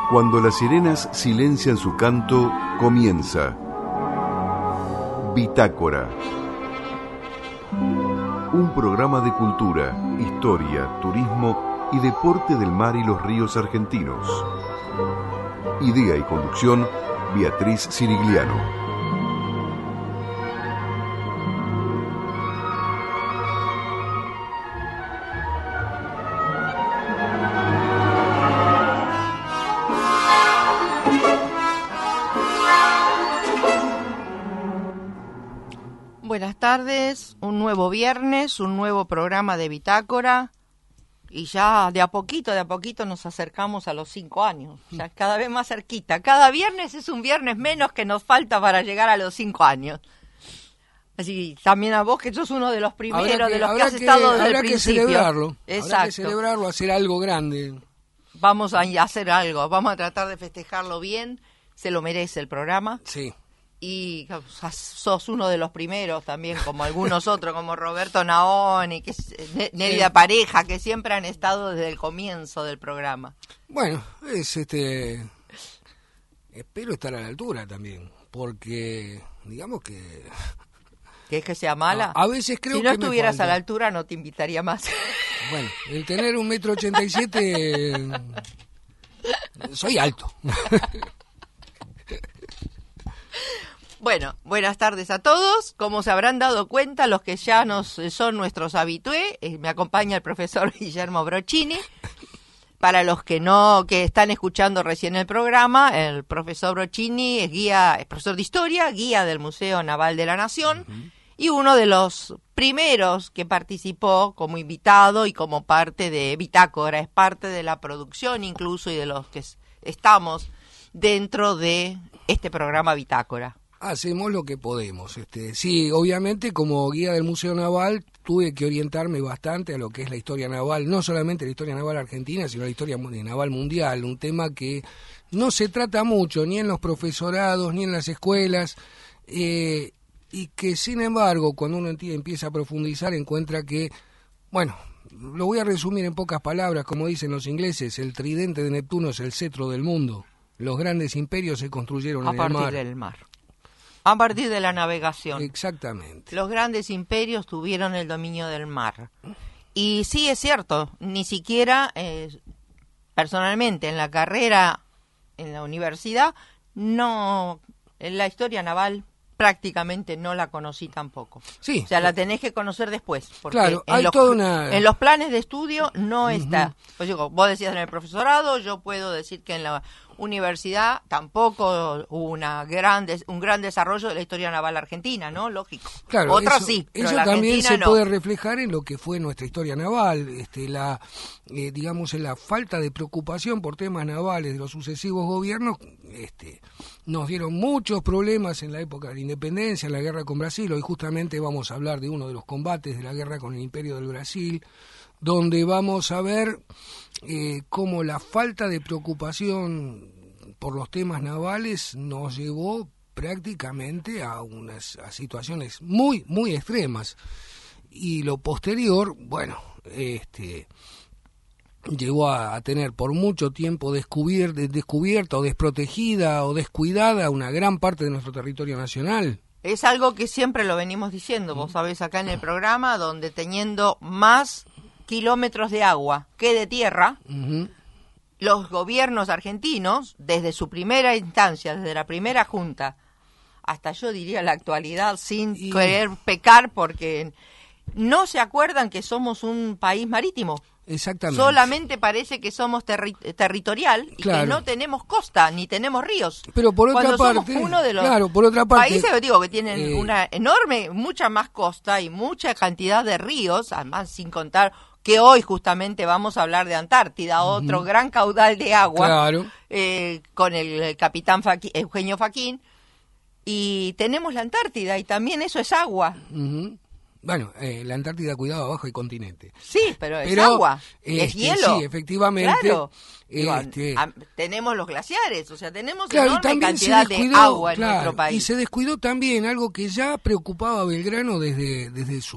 Cuando las sirenas silencian su canto, comienza Bitácora. Un programa de cultura, historia, turismo y deporte del mar y los ríos argentinos. Idea y conducción, Beatriz Sirigliano. Buenas tardes, un nuevo viernes, un nuevo programa de Bitácora y ya de a poquito nos acercamos a los 5 años, ya cada vez más cerquita. Cada viernes es un viernes menos que nos falta para llegar a los 5 años. Así también a vos que sos uno de los primeros, de los que has estado desde el principio. Habrá que celebrarlo, hacer algo grande. Vamos a hacer algo, vamos a tratar de festejarlo bien, se lo merece el programa. Sí. Y sos uno de los primeros también, como algunos otros, como Roberto Naón y Nélida Pareja, que siempre han estado desde el comienzo del programa. Bueno, espero estar a la altura también, porque digamos que... ¿Que es que sea mala? A veces creo que si no estuvieras a la altura no te invitaría más. Bueno, el tener 1,87 m, soy alto. Bueno, buenas tardes a todos. Como se habrán dado cuenta, los que ya son nuestros habitués, me acompaña el profesor Guillermo Brochini. Para los que están escuchando recién el programa, el profesor Brochini es profesor de historia, guía del Museo Naval de la Nación, y uno de los primeros que participó como invitado y como parte de Bitácora, es parte de la producción incluso y de los que estamos dentro de este programa Bitácora. Hacemos lo que podemos. Sí, obviamente como guía del Museo Naval tuve que orientarme bastante a lo que es la historia naval, no solamente la historia naval argentina, sino la historia naval mundial, un tema que no se trata mucho ni en los profesorados ni en las escuelas, y que sin embargo cuando uno empieza a profundizar encuentra que, bueno, lo voy a resumir en pocas palabras, como dicen los ingleses, el tridente de Neptuno es el cetro del mundo. Los grandes imperios se construyeron en el mar. A partir del mar. A partir de la navegación. Exactamente. Los grandes imperios tuvieron el dominio del mar. Y sí, es cierto, ni siquiera personalmente en la carrera, en la universidad, en la historia naval prácticamente no la conocí tampoco. Sí. O sea, la tenés que conocer después. Porque claro, en los planes de estudio no está. Pues digo, vos decías en el profesorado, yo puedo decir que en la universidad tampoco hubo un gran desarrollo de la historia naval argentina, ¿no? Lógico. Claro, otras sí, pero eso la también Argentina se puede reflejar en lo que fue nuestra historia naval, digamos, en la falta de preocupación por temas navales de los sucesivos gobiernos, nos dieron muchos problemas en la época de la independencia, en la guerra con Brasil. Hoy justamente vamos a hablar de uno de los combates de la guerra con el Imperio del Brasil, donde vamos a ver cómo la falta de preocupación por los temas navales nos llevó prácticamente a situaciones muy, muy extremas. Y lo posterior, bueno, llegó a tener por mucho tiempo descubierta o desprotegida o descuidada una gran parte de nuestro territorio nacional. Es algo que siempre lo venimos diciendo, vos sabés, acá en el programa, donde teniendo más kilómetros de agua que de tierra, los gobiernos argentinos, desde su primera instancia, desde la primera junta, hasta yo diría la actualidad, sin querer pecar, porque no se acuerdan que somos un país marítimo. Exactamente. Solamente parece que somos territorial y claro, que no tenemos costa ni tenemos ríos. Pero por otra parte, somos uno de los países que tienen mucha más costa y mucha cantidad de ríos, además sin contar que hoy justamente vamos a hablar de Antártida, otro gran caudal de agua, claro, con el capitán Eugenio Faquín, y tenemos la Antártida y también eso es agua. Bueno, la Antártida, cuidado, abajo hay continente. Sí, pero es agua, es hielo. Sí, efectivamente. Claro. Tenemos los glaciares, o sea, tenemos claro, enorme cantidad de agua en nuestro país. Y se descuidó también algo que ya preocupaba a Belgrano desde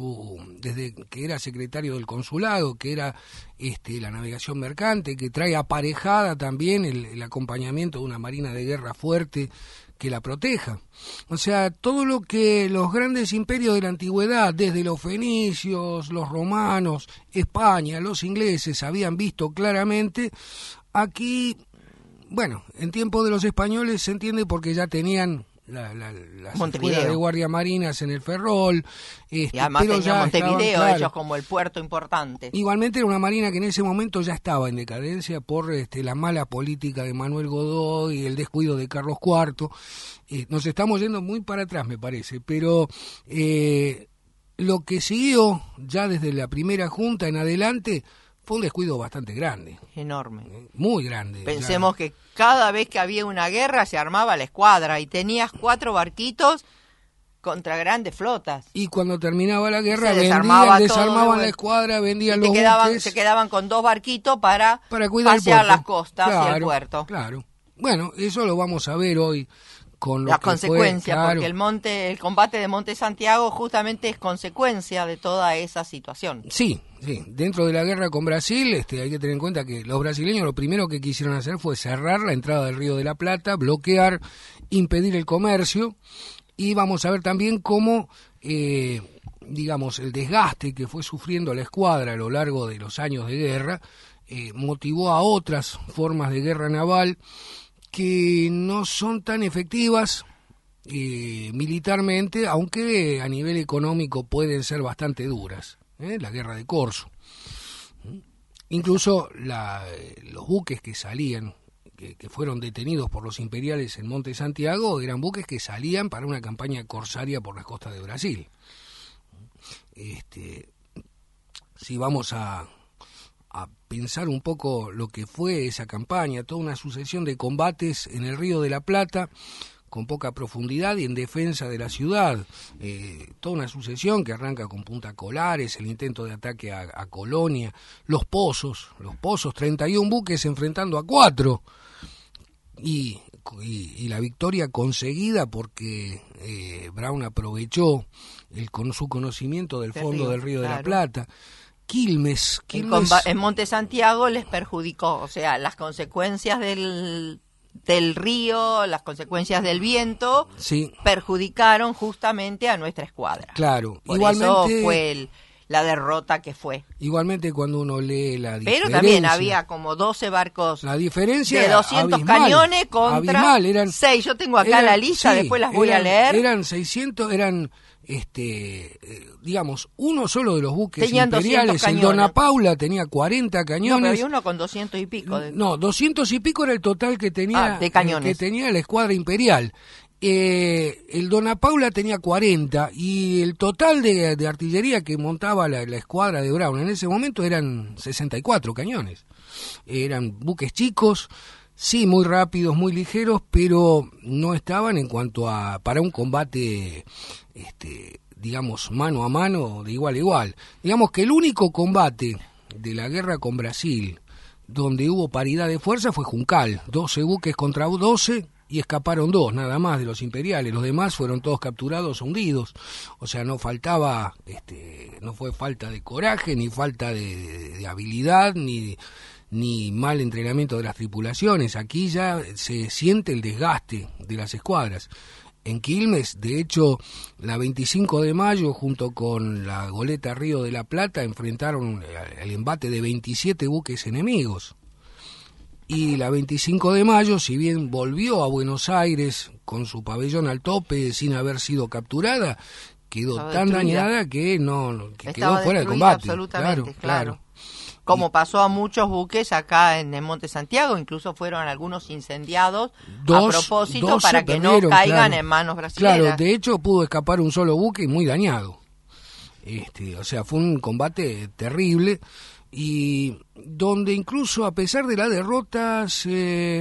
que era secretario del consulado, que era la navegación mercante, que trae aparejada también el acompañamiento de una marina de guerra fuerte que la proteja. O sea, todo lo que los grandes imperios de la antigüedad, desde los fenicios, los romanos, España, los ingleses, habían visto claramente, aquí, bueno, en tiempo de los españoles se entiende porque ya tenían las escuelas de guardia marinas en el Ferrol, y además pero tenía Montevideo, claro, ellos como el puerto importante. Igualmente era una marina que en ese momento ya estaba en decadencia por la mala política de Manuel Godoy y el descuido de Carlos IV. Nos estamos yendo muy para atrás, me parece, pero lo que siguió ya desde la primera junta en adelante fue un descuido bastante grande. Enorme. Muy grande. Pensemos que cada vez que había una guerra se armaba la escuadra y tenías 4 barquitos contra grandes flotas. Y cuando terminaba la guerra desarmaban la escuadra, vendían los buques. Se quedaban con 2 barquitos para cuidar pasear las costas y el puerto. Claro. Bueno, eso lo vamos a ver hoy con las consecuencias, porque el combate de Monte Santiago justamente es consecuencia de toda esa situación. Sí, dentro de la guerra con Brasil, hay que tener en cuenta que los brasileños lo primero que quisieron hacer fue cerrar la entrada del Río de la Plata, bloquear, impedir el comercio, y vamos a ver también cómo, digamos, el desgaste que fue sufriendo la escuadra a lo largo de los años de guerra, motivó a otras formas de guerra naval que no son tan efectivas militarmente, aunque a nivel económico pueden ser bastante duras. La guerra de Corso. Incluso los buques que salían, que fueron detenidos por los imperiales en Monte Santiago, eran buques que salían para una campaña corsaria por las costas de Brasil. Si vamos a pensar un poco lo que fue esa campaña, toda una sucesión de combates en el Río de la Plata, con poca profundidad y en defensa de la ciudad, toda una sucesión que arranca con Punta Colares, el intento de ataque a Colonia, los pozos, 31 buques enfrentando a 4, y la victoria conseguida porque Brown aprovechó con su conocimiento del fondo del Río de la Plata. Quilmes. En Monte Santiago les perjudicó, o sea, las consecuencias del río, las consecuencias del viento, perjudicaron justamente a nuestra escuadra. Claro, por igualmente eso fue la derrota que fue. Igualmente cuando uno lee la diferencia. Pero también había como 12 barcos la diferencia de 200 abismal, cañones contra 6. Yo tengo acá la lista, después las voy a leer. Eran 600, digamos, uno solo de los buques tenían imperiales, el Dona Paula tenía 40 cañones. No, pero había uno con 200 y pico. No, 200 y pico era el total que tenía, de cañones. Que tenía la escuadra imperial. El Dona Paula tenía 40 y el total de artillería que montaba la escuadra de Brown en ese momento eran 64 cañones. Eran buques chicos, sí, muy rápidos, muy ligeros, pero no estaban en cuanto a para un combate, digamos, mano a mano, de igual a igual. Digamos que el único combate de la guerra con Brasil donde hubo paridad de fuerza fue Juncal, 12 buques contra 12 y escaparon 2 nada más de los imperiales, los demás fueron todos capturados o hundidos. O sea, no faltaba, no fue falta de coraje, ni falta de habilidad, ni mal entrenamiento de las tripulaciones. Aquí ya se siente el desgaste de las escuadras. En Quilmes, de hecho, la 25 de mayo, junto con la goleta Río de la Plata, enfrentaron el embate de 27 buques enemigos. Y la 25 de mayo, si bien volvió a Buenos Aires con su pabellón al tope sin haber sido capturada, quedó tan dañada que quedó fuera de combate. Absolutamente, claro. Como pasó a muchos buques acá en el Monte Santiago, incluso fueron algunos incendiados a propósito para que no caigan en manos brasileñas. Claro, de hecho pudo escapar un solo buque muy dañado. O sea, fue un combate terrible y donde incluso a pesar de la derrota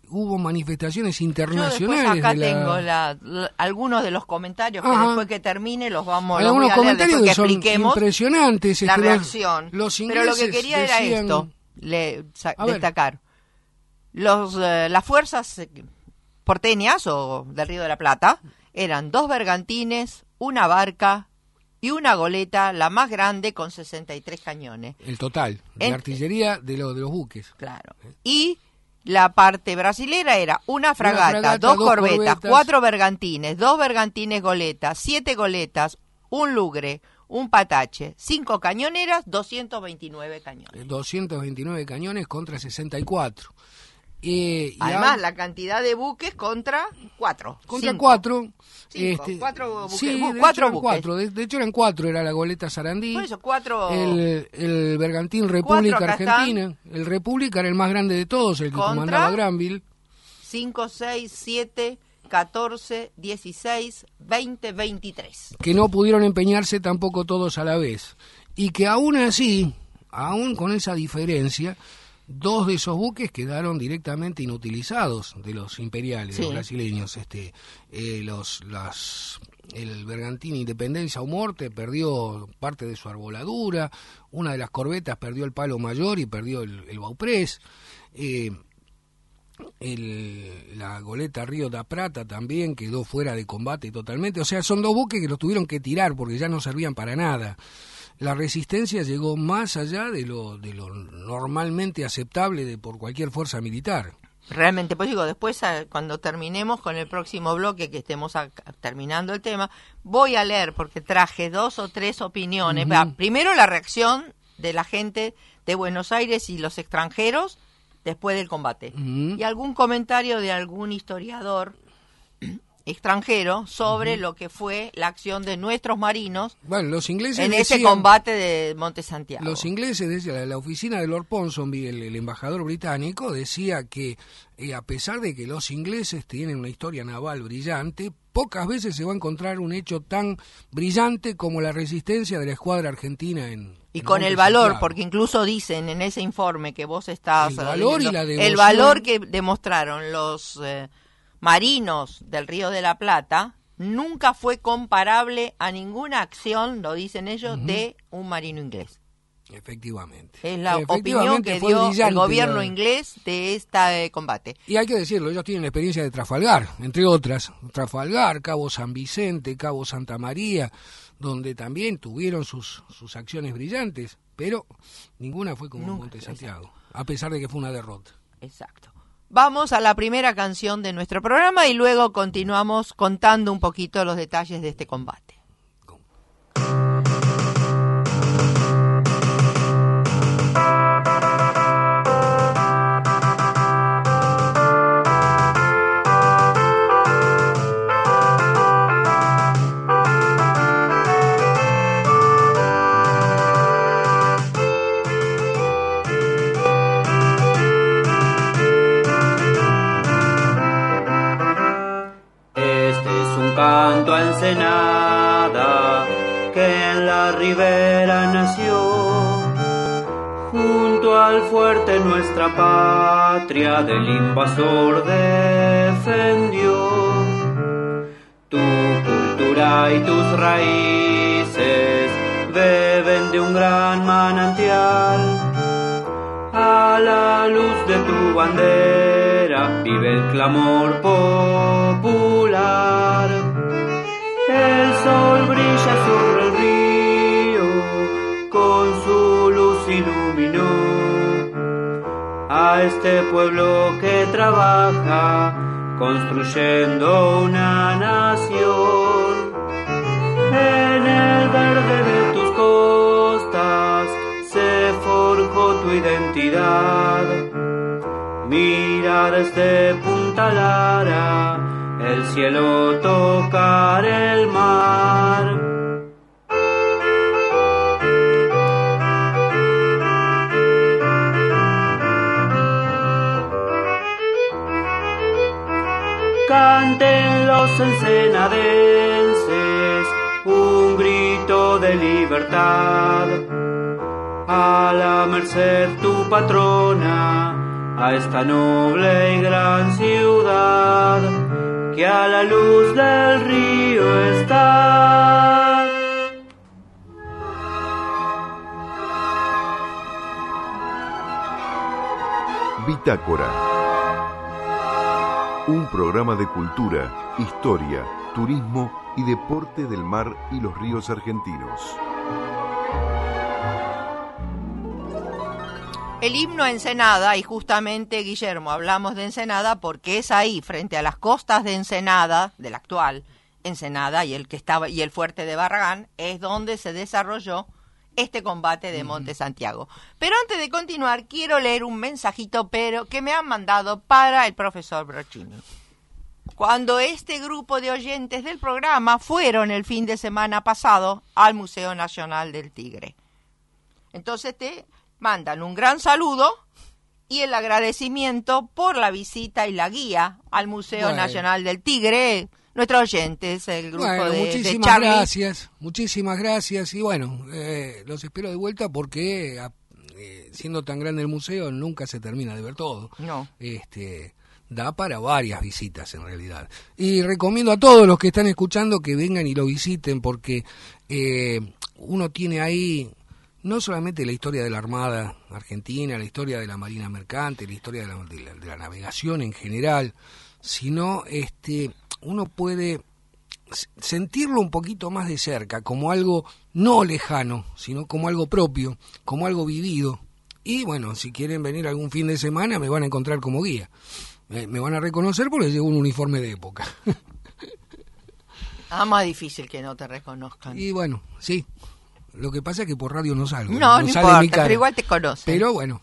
hubo manifestaciones Yo internacionales. después acá tengo algunos de los comentarios que después que termine los vamos algunos los voy a leer comentarios después que son expliquemos impresionantes. la reacción. Los Pero lo que quería era esto, destacar. Las fuerzas porteñas o del Río de la Plata eran 2 bergantines, una barca y una goleta, la más grande, con 63 cañones. El total de artillería de los buques. Claro. Y la parte brasilera era una fragata, 2 corbetas, 4 bergantines, 2 bergantines goletas, 7 goletas, un lugre, un patache, 5 cañoneras, 229 cañones. 229 cañones contra 64. Además, la cantidad de buques contra 4. Contra 4. 4 buques. Sí, de hecho eran 4, era la goleta Sarandí. Por eso, 4. El bergantín República Argentina. El República era el más grande de todos, el que comandaba Granville. 5, 6, 7, 14, 16, 20, 23. Que no pudieron empeñarse tampoco todos a la vez. Y que aún así, aún con esa diferencia, 2 de esos buques quedaron directamente inutilizados de los imperiales, los brasileños. El bergantín Independencia o Morte perdió parte de su arboladura, una de las corbetas perdió el palo mayor y perdió el bauprés. La goleta Río da Prata también quedó fuera de combate totalmente. O sea, son 2 buques que los tuvieron que tirar porque ya no servían para nada. La resistencia llegó más allá de lo normalmente aceptable por cualquier fuerza militar. Realmente, pues digo, después cuando terminemos con el próximo bloque, que estemos terminando el tema, voy a leer, porque traje 2 o 3 opiniones. Primero la reacción de la gente de Buenos Aires y los extranjeros después del combate. Y algún comentario de algún historiador extranjero sobre lo que fue la acción de nuestros marinos los ingleses en ese combate de Monte Santiago. Los ingleses, decía, la oficina de Lord Ponsonby, el embajador británico, decía que a pesar de que los ingleses tienen una historia naval brillante, pocas veces se va a encontrar un hecho tan brillante como la resistencia de la escuadra argentina y con el valor, porque incluso dicen en ese informe que vos estás el valor que demostraron los marinos del Río de la Plata nunca fue comparable a ninguna acción, lo dicen ellos, de un marino inglés. Efectivamente. Es la opinión que dio el gobierno inglés de este combate. Y hay que decirlo, ellos tienen la experiencia de Trafalgar, entre otras. Trafalgar, Cabo San Vicente, Cabo Santa María, donde también tuvieron sus acciones brillantes, pero ninguna fue como Monte Santiago, a pesar de que fue una derrota. Exacto. Vamos a la primera canción de nuestro programa y luego continuamos contando un poquito los detalles de este combate. Canto a Ensenada, que en la ribera nació, junto al fuerte nuestra patria del invasor defendió. Tu cultura y tus raíces beben de un gran manantial. A la luz de tu bandera vive el clamor popular. El sol brilla sobre el río, con su luz iluminó a este pueblo que trabaja, construyendo una nación. En el verde de tus costas se forjó tu identidad. Mira desde Punta Lara el cielo, tocar el mar. Canten los ensenadenses un grito de libertad. A la merced tu patrona, a esta noble y gran ciudad que a la luz del río está. Bitácora. Un programa de cultura, historia, turismo y deporte del mar y los ríos argentinos. El himno a Ensenada, y justamente, Guillermo, hablamos de Ensenada porque es ahí, frente a las costas de Ensenada, de la actual Ensenada y el fuerte de Barragán, es donde se desarrolló este combate de Monte Santiago. Pero antes de continuar, quiero leer un mensajito que me han mandado para el profesor Brochini. Cuando este grupo de oyentes del programa fueron el fin de semana pasado al Museo Nacional del Tigre. Entonces te mandan un gran saludo y el agradecimiento por la visita y la guía al Museo Nacional del Tigre. Nuestros oyentes, el grupo de Charlie. Muchísimas gracias. Y bueno, los espero de vuelta porque siendo tan grande el museo nunca se termina de ver todo. No. Da para varias visitas en realidad. Y recomiendo a todos los que están escuchando que vengan y lo visiten porque uno tiene ahí no solamente la historia de la Armada Argentina, la historia de la Marina Mercante, la historia de la navegación en general, sino uno puede sentirlo un poquito más de cerca, como algo no lejano, sino como algo propio, como algo vivido. Y bueno, si quieren venir algún fin de semana me van a encontrar como guía. Me van a reconocer porque llevo un uniforme de época. Más difícil que no te reconozcan. Y bueno, sí. Lo que pasa es que por radio no salgo. No sale importa, mi cara. Pero igual te conocen. Pero bueno,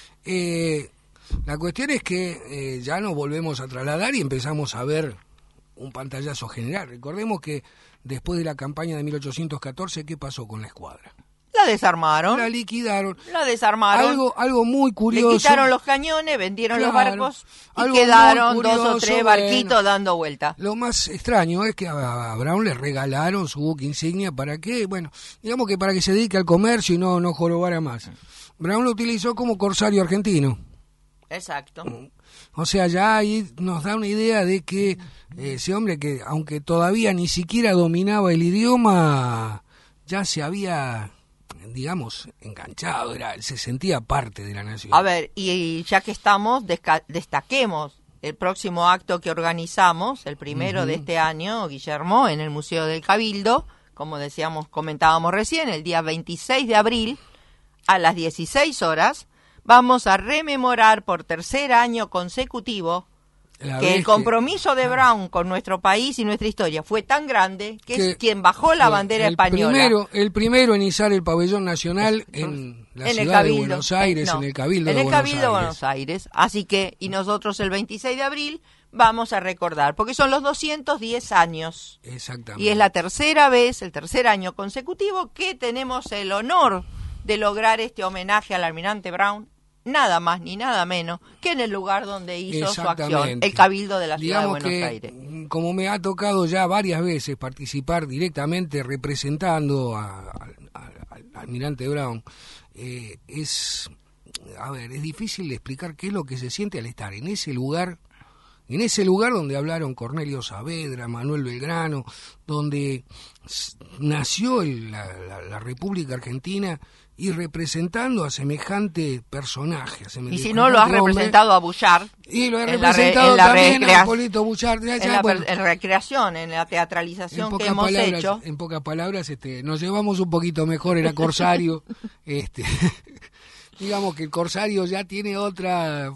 la cuestión es que ya nos volvemos a trasladar y empezamos a ver un pantallazo general. Recordemos que después de la campaña de 1814, ¿qué pasó con la escuadra? La desarmaron. La liquidaron. La desarmaron. Algo muy curioso. Le quitaron los cañones, vendieron los barcos y quedaron curioso, 2 o 3 barquitos dando vuelta. Lo más extraño es que a Brown le regalaron su buque insignia para que, bueno, digamos que para que se dedique al comercio y no jorobara más. Brown lo utilizó como corsario argentino. Exacto. O sea, ya ahí nos da una idea de que ese hombre que, aunque todavía ni siquiera dominaba el idioma, ya se había, digamos, enganchado, se sentía parte de la nación. A ver, y ya que estamos, destaquemos el próximo acto que organizamos, el primero de este año, Guillermo, en el Museo del Cabildo, como comentábamos recién, el día 26 de abril, a las 16 horas, vamos a rememorar por tercer año consecutivo que el compromiso de Brown con nuestro país y nuestra historia fue tan grande que es quien bajó la bandera española. El primero en izar el pabellón nacional en la ciudad de Buenos Aires, en el Cabildo de Buenos Aires. Así que, y nosotros el 26 de abril vamos a recordar, porque son los 210 años. Exactamente. Y es la tercera vez, el tercer año consecutivo, que tenemos el honor de lograr este homenaje al almirante Brown, nada más ni nada menos que en el lugar donde hizo su acción, el Cabildo de la Ciudad de Buenos Aires. Como me ha tocado ya varias veces participar directamente representando al almirante Brown, es difícil explicar qué es lo que se siente al estar en ese lugar donde hablaron Cornelio Saavedra, Manuel Belgrano, donde nació la República Argentina, y representando a semejante personaje. Y si no, lo has representado a Bullard. Y lo he representado también a Polito Bullard. En recreación, en la teatralización que hemos hecho. En pocas palabras, nos llevamos un poquito mejor, era Corsario. Digamos que el Corsario ya tiene otras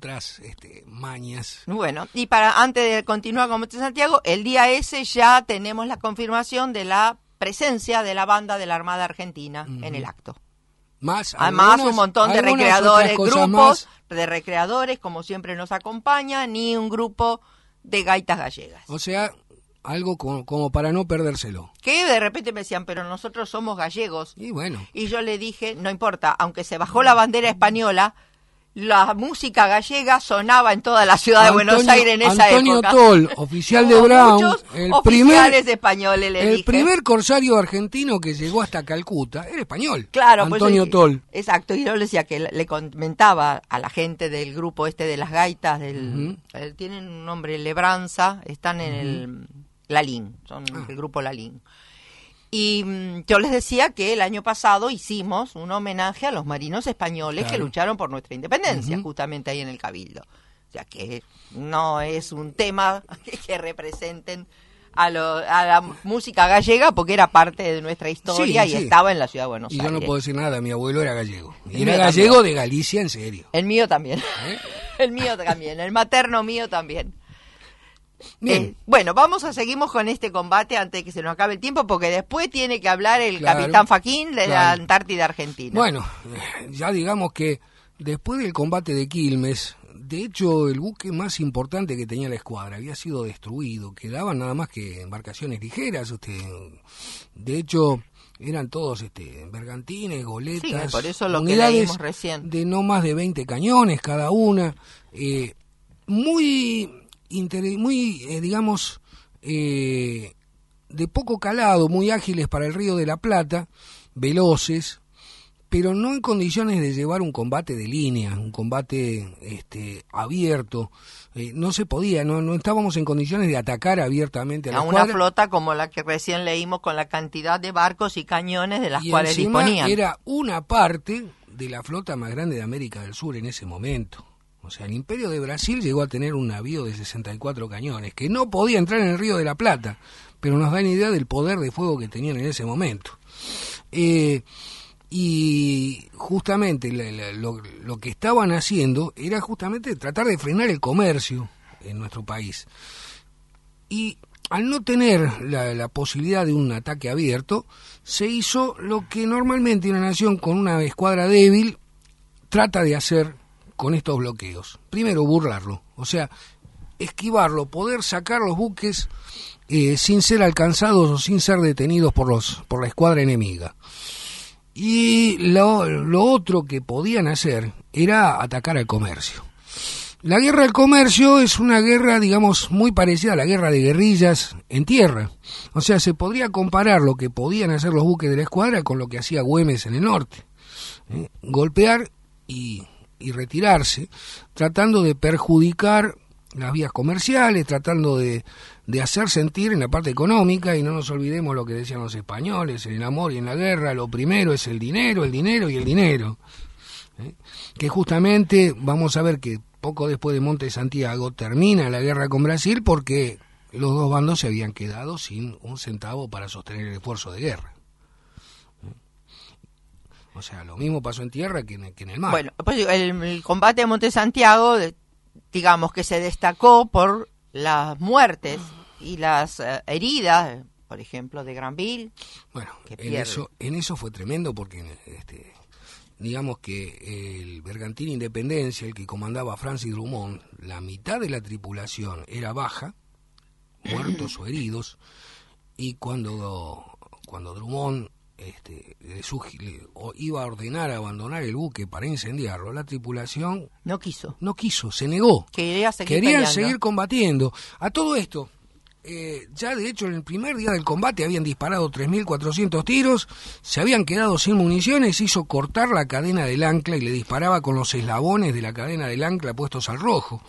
mañas. Bueno, y antes de continuar con Monte Santiago, el día ese ya tenemos la confirmación de la presencia de la banda de la Armada Argentina en el acto. Además, un montón de recreadores, grupos de recreadores, como siempre nos acompañan, y un grupo de gaitas gallegas. O sea, algo como para no perdérselo. Que de repente me decían, pero nosotros somos gallegos. Y bueno. Y yo le dije, no importa, aunque se bajó la bandera española, la música gallega sonaba en toda la ciudad de Buenos Aires en esa Antonio época. Toll, oficial de Brown, el oficiales españoles, le dije. Primer corsario argentino que llegó hasta Calcuta, era español. Claro, Antonio pues, Toll. Exacto, y yo le decía que le comentaba a la gente del grupo de las gaitas, tienen un nombre, Lebranza, están en el Lalín, son el grupo Lalín. Y yo les decía que el año pasado hicimos un homenaje a los marinos españoles que lucharon por nuestra independencia, justamente ahí en el Cabildo. O sea que no es un tema que representen a la música gallega, porque era parte de nuestra historia y estaba en la ciudad de Buenos Aires. Y yo no puedo decir nada, mi abuelo era gallego. Y era gallego también. de Galicia, en serio. El mío también. El mío también, el materno mío también. Bien. Bueno, seguimos con este combate antes de que se nos acabe el tiempo, porque después tiene que hablar el capitán Faquín de la Antártida Argentina. Bueno, ya digamos que después del combate de Quilmes, de hecho el buque más importante que tenía la escuadra había sido destruido, quedaban nada más que embarcaciones ligeras, de hecho eran todos bergantines, goletas, sí, por eso lo que unidades leímos recién, de no más de 20 cañones cada una, muy digamos, de poco calado, muy ágiles para el Río de la Plata, veloces, pero no en condiciones de llevar un combate de línea, un combate abierto. No se podía, no estábamos en condiciones de atacar abiertamente a la escuadra. Una flota como la que recién leímos, con la cantidad de barcos y cañones de las cuales encima disponían. Era una parte de la flota más grande de América del Sur en ese momento. O sea, el Imperio de Brasil llegó a tener un navío de 64 cañones, que no podía entrar en el Río de la Plata, pero nos dan idea del poder de fuego que tenían en ese momento. Y justamente lo que estaban haciendo era justamente tratar de frenar el comercio en nuestro país. Y al no tener la posibilidad de un ataque abierto, se hizo lo que normalmente una nación con una escuadra débil trata de hacer con estos bloqueos. Primero, burlarlo, o sea, esquivarlo, poder sacar los buques sin ser alcanzados o sin ser detenidos por la escuadra enemiga. Y lo otro que podían hacer era atacar al comercio. La guerra al comercio es una guerra, digamos, muy parecida a la guerra de guerrillas en tierra. O sea, se podría comparar lo que podían hacer los buques de la escuadra con lo que hacía Güemes en el norte. Golpear y retirarse, tratando de perjudicar las vías comerciales, tratando de hacer sentir en la parte económica, y no nos olvidemos lo que decían los españoles, en el amor y en la guerra, lo primero es el dinero y el dinero. Que justamente vamos a ver que poco después de Monte Santiago termina la guerra con Brasil, porque los dos bandos se habían quedado sin un centavo para sostener el esfuerzo de guerra. O sea, lo mismo pasó en tierra que en el mar. Bueno, pues el combate de Monte Santiago, digamos que se destacó por las muertes y las heridas, por ejemplo, de Granville. Bueno, en eso fue tremendo, porque digamos que el bergantín Independencia, el que comandaba Francis Drummond, la mitad de la tripulación era baja, muertos o heridos, y cuando Drummond iba a ordenar abandonar el buque para incendiarlo, la tripulación no quiso, se negó. Querían seguir combatiendo. A todo esto, ya de hecho en el primer día del combate habían disparado 3.400 tiros, se habían quedado sin municiones, hizo cortar la cadena del ancla y le disparaba con los eslabones de la cadena del ancla puestos al rojo.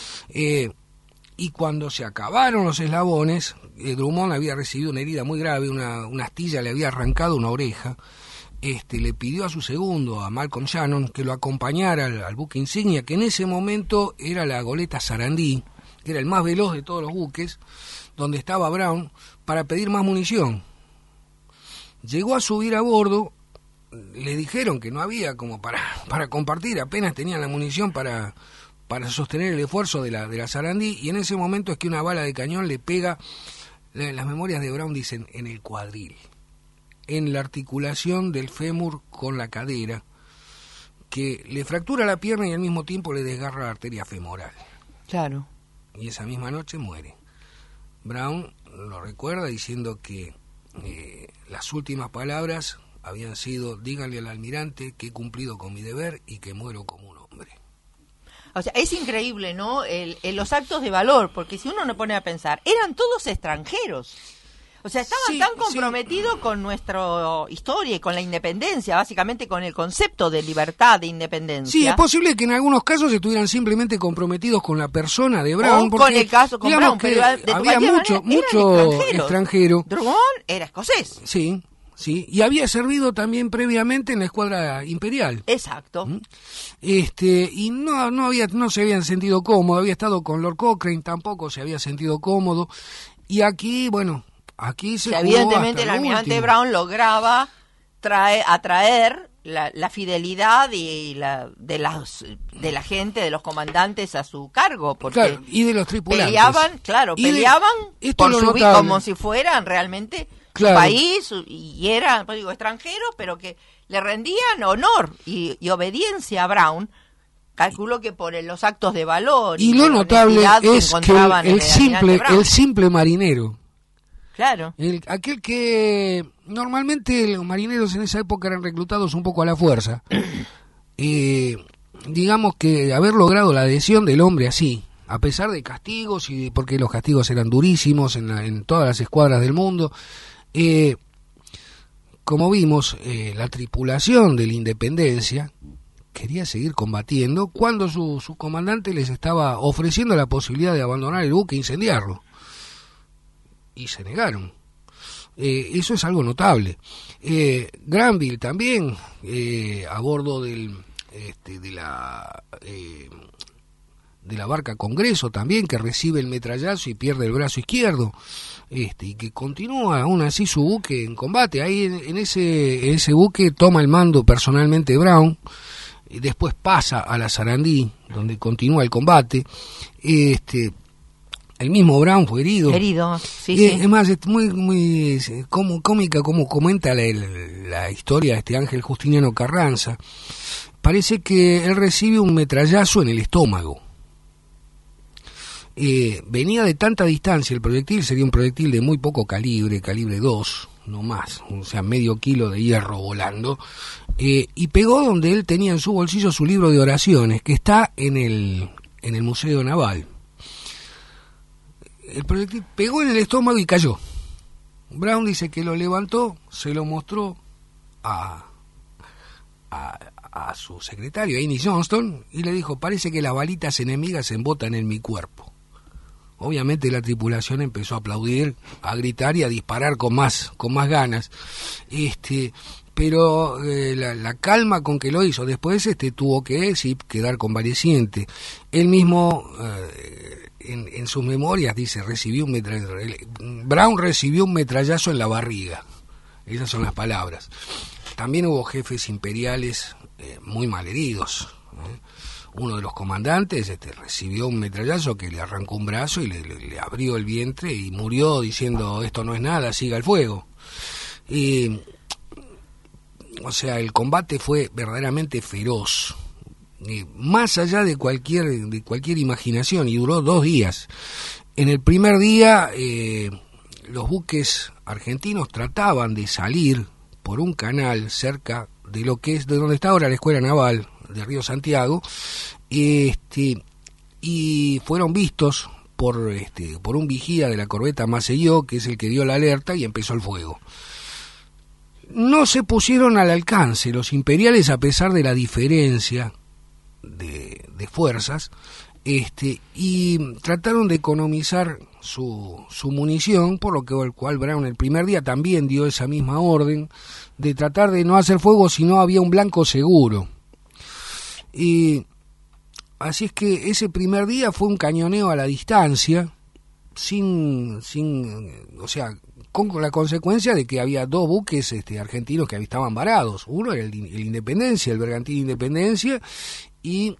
Y cuando se acabaron los eslabones, Drummond había recibido una herida muy grave, una astilla le había arrancado una oreja. Le pidió a su segundo, a Malcolm Shannon, que lo acompañara al buque insignia, que en ese momento era la goleta Sarandí, que era el más veloz de todos los buques, donde estaba Brown, para pedir más munición. Llegó a subir a bordo, le dijeron que no había como para compartir, apenas tenían la munición para sostener el esfuerzo de la Sarandí, y en ese momento es que una bala de cañón le pega, las memorias de Brown dicen, en el cuadril, en la articulación del fémur con la cadera, que le fractura la pierna y al mismo tiempo le desgarra la arteria femoral. Claro. Y esa misma noche muere. Brown lo recuerda diciendo que las últimas palabras habían sido: díganle al almirante que he cumplido con mi deber y que muero como un hombre. O sea, es increíble, ¿no? Los actos de valor, porque si uno no pone a pensar, eran todos extranjeros. O sea, estaban tan comprometidos con nuestra historia y con la independencia, básicamente con el concepto de libertad, de independencia. Sí, es posible que en algunos casos estuvieran simplemente comprometidos con la persona de Brown. O con el caso con Brown, pero había mucho extranjero. Drummond era escocés. Sí, y había servido también previamente en la escuadra imperial. Exacto. Y no se habían sentido cómodos, había estado con Lord Cochrane, tampoco se había sentido cómodo. Y aquí, bueno, se evidentemente el almirante Brown lograba atraer la fidelidad y de la gente, de los comandantes a su cargo, porque claro, y de los tripulantes peleaban por su vida como si fueran realmente su país, y eran, extranjeros, pero que le rendían honor y obediencia a Brown. Calculo que por los actos de valor y lo notable es que el simple marinero, claro, aquel que normalmente los marineros en esa época eran reclutados un poco a la fuerza, digamos que haber logrado la adhesión del hombre así, a pesar de castigos, y porque los castigos eran durísimos en todas las escuadras del mundo, como vimos, la tripulación de la Independencia quería seguir combatiendo cuando su comandante les estaba ofreciendo la posibilidad de abandonar el buque e incendiarlo. Y se negaron. Eso es algo notable. Granville también, a bordo de la barca Congreso también, que recibe el metrallazo y pierde el brazo izquierdo, y que continúa aún así su buque en combate. Ahí en ese buque toma el mando personalmente Brown, y después pasa a la Sarandí, donde continúa el combate. El mismo Brown fue herido. Sí. Es más, es muy cómica como comenta la historia de Ángel Justiniano Carranza. Parece que él recibe un metrallazo en el estómago. Venía de tanta distancia el proyectil, sería un proyectil de muy poco calibre 2, no más, o sea, medio kilo de hierro volando, y pegó donde él tenía en su bolsillo su libro de oraciones, que está en el Museo Naval. El proyectil pegó en el estómago y cayó. Brown dice que lo levantó, se lo mostró a su secretario, Annie Johnston, y le dijo: parece que las balitas enemigas se embotan en mi cuerpo. Obviamente la tripulación empezó a aplaudir, a gritar y a disparar con más ganas. Pero la calma con que lo hizo, después tuvo que quedar convaleciente. Él mismo en sus memorias dice: Brown recibió un metrallazo en la barriga. Esas son las palabras. También hubo jefes imperiales muy malheridos. Uno de los comandantes recibió un metrallazo que le arrancó un brazo y le abrió el vientre y murió diciendo: esto no es nada, siga el fuego. O sea, el combate fue verdaderamente feroz, más allá de cualquier imaginación, y duró 2 días. En el primer día los buques argentinos trataban de salir por un canal cerca de donde está ahora la Escuela Naval de Río Santiago, y fueron vistos por un vigía de la corbeta Maceió, que es el que dio la alerta, y empezó el fuego. No se pusieron al alcance los imperiales, a pesar de la diferencia de fuerzas, y trataron de economizar su munición, por lo que el cual Brown el primer día también dio esa misma orden de tratar de no hacer fuego si no había un blanco seguro. Y así es que ese primer día fue un cañoneo a la distancia, con la consecuencia de que había 2 buques argentinos que estaban varados. Uno era el Independencia, el bergantín Independencia, y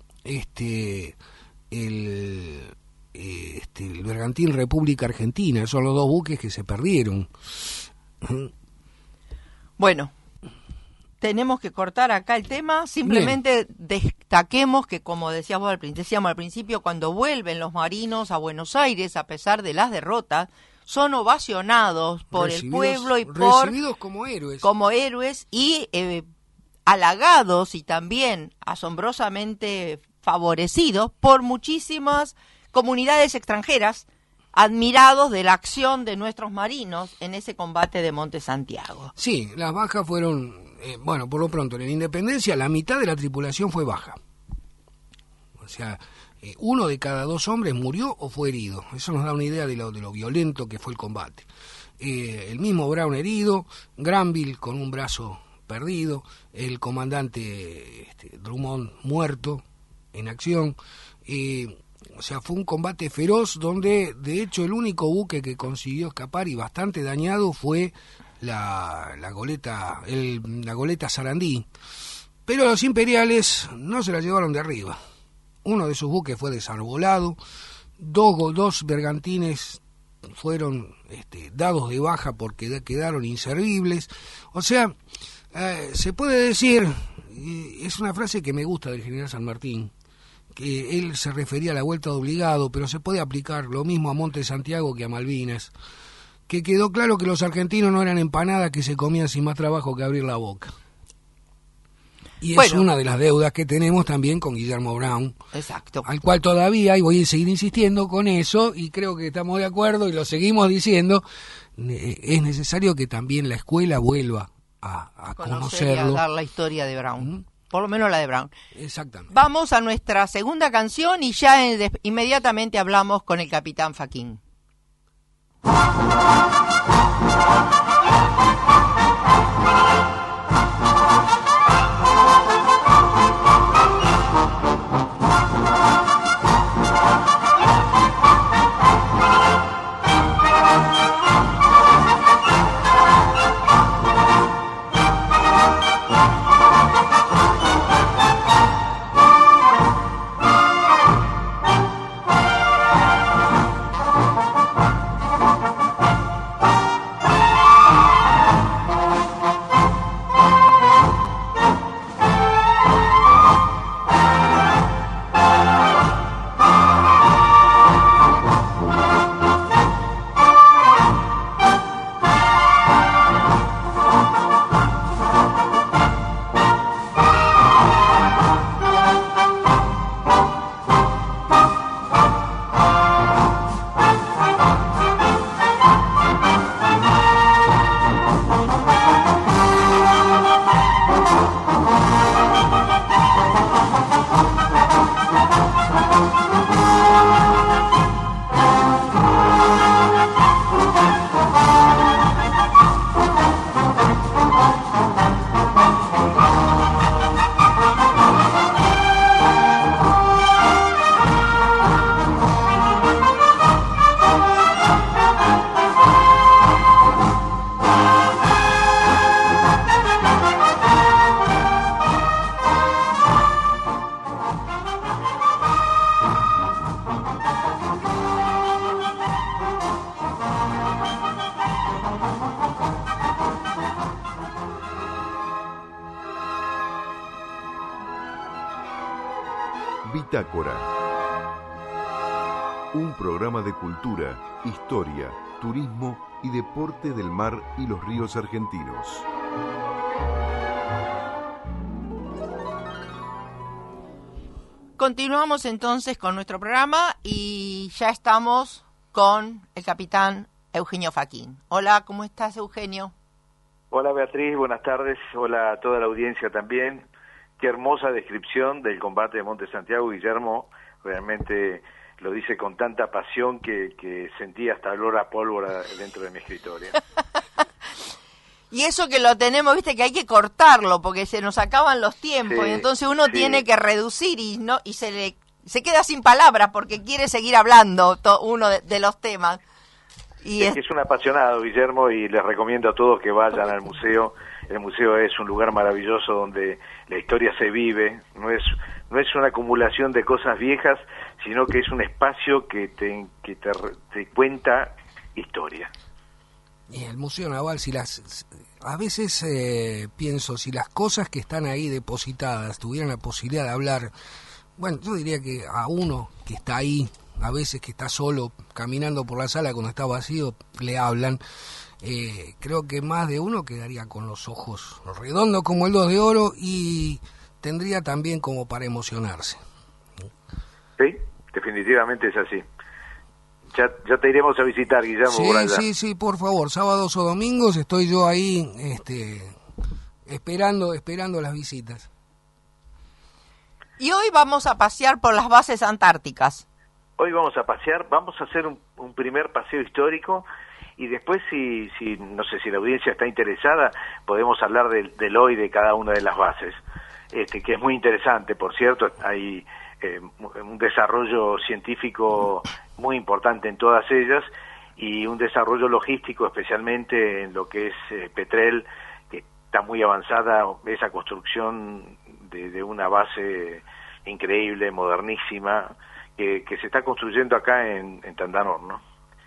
el bergantín República Argentina. Son los 2 buques que se perdieron. Bueno, tenemos que cortar acá el tema. Simplemente destaquemos que, como decíamos al principio, cuando vuelven los marinos a Buenos Aires, a pesar de las derrotas, son ovacionados por el pueblo y recibidos como héroes y halagados y también asombrosamente favorecidos por muchísimas comunidades extranjeras, admirados de la acción de nuestros marinos en ese combate de Monte Santiago. Sí, las bajas fueron, por lo pronto, en la Independencia la mitad de la tripulación fue baja. O sea, 1 de cada 2 hombres murió o fue herido. Eso nos da una idea de lo violento que fue el combate. El mismo Brown herido, Granville con un brazo perdido, el comandante Drummond muerto en acción. O sea, fue un combate feroz donde, de hecho, el único buque que consiguió escapar y bastante dañado fue la goleta Sarandí. Pero los imperiales no se la llevaron de arriba. Uno de sus buques fue desarbolado, dos bergantines fueron dados de baja porque quedaron inservibles. O sea, se puede decir, es una frase que me gusta del general San Martín, que él se refería a la vuelta de obligado, pero se puede aplicar lo mismo a Monte Santiago que a Malvinas, que quedó claro que los argentinos no eran empanadas que se comían sin más trabajo que abrir la boca. Y es una de las deudas que tenemos también con Guillermo Brown. Exacto. Al cual todavía, y voy a seguir insistiendo con eso, y creo que estamos de acuerdo y lo seguimos diciendo, es necesario que también la escuela vuelva a conocerlo. Y a dar la historia de Brown. Por lo menos la de Brown. Exactamente. Vamos a nuestra segunda canción y ya inmediatamente hablamos con el capitán Faquín. Bitácora. Un programa de cultura, historia, turismo y deporte del mar y los ríos argentinos. Continuamos entonces con nuestro programa y ya estamos con el capitán Eugenio Faquín. Hola, ¿cómo estás, Eugenio? Hola, Beatriz, buenas tardes. Hola a toda la audiencia también. Qué hermosa descripción del combate de Monte Santiago, Guillermo. Realmente lo dice con tanta pasión que sentí hasta olor a pólvora dentro de mi escritorio. Y eso que lo tenemos, viste, que hay que cortarlo porque se nos acaban los tiempos, y entonces uno tiene que reducir y se queda sin palabras porque quiere seguir hablando uno de los temas. Y es que es un apasionado, Guillermo, y les recomiendo a todos que vayan al museo. El museo es un lugar maravilloso donde la historia se vive, no es una acumulación de cosas viejas, sino que es un espacio que te cuenta historia. Y el Museo Naval, a veces pienso, si las cosas que están ahí depositadas tuvieran la posibilidad de hablar, bueno, yo diría que a uno que está ahí, a veces que está solo, caminando por la sala cuando está vacío, le hablan. Creo que más de uno quedaría con los ojos redondos como el 2 de oro y tendría también como para emocionarse. definitivamente es así. Ya te iremos a visitar, Guillermo, por allá. Sí, por favor, sábados o domingos estoy yo ahí esperando las visitas. Y hoy vamos a pasear por las bases antárticas. Hoy vamos a pasear, vamos a hacer un primer paseo histórico y después, si no sé si la audiencia está interesada, podemos hablar del hoy de cada una de las bases, que es muy interesante, por cierto. Hay un desarrollo científico muy importante en todas ellas y un desarrollo logístico, especialmente en lo que es Petrel, que está muy avanzada esa construcción de una base increíble, modernísima, que se está construyendo acá en Tandanor, ¿no?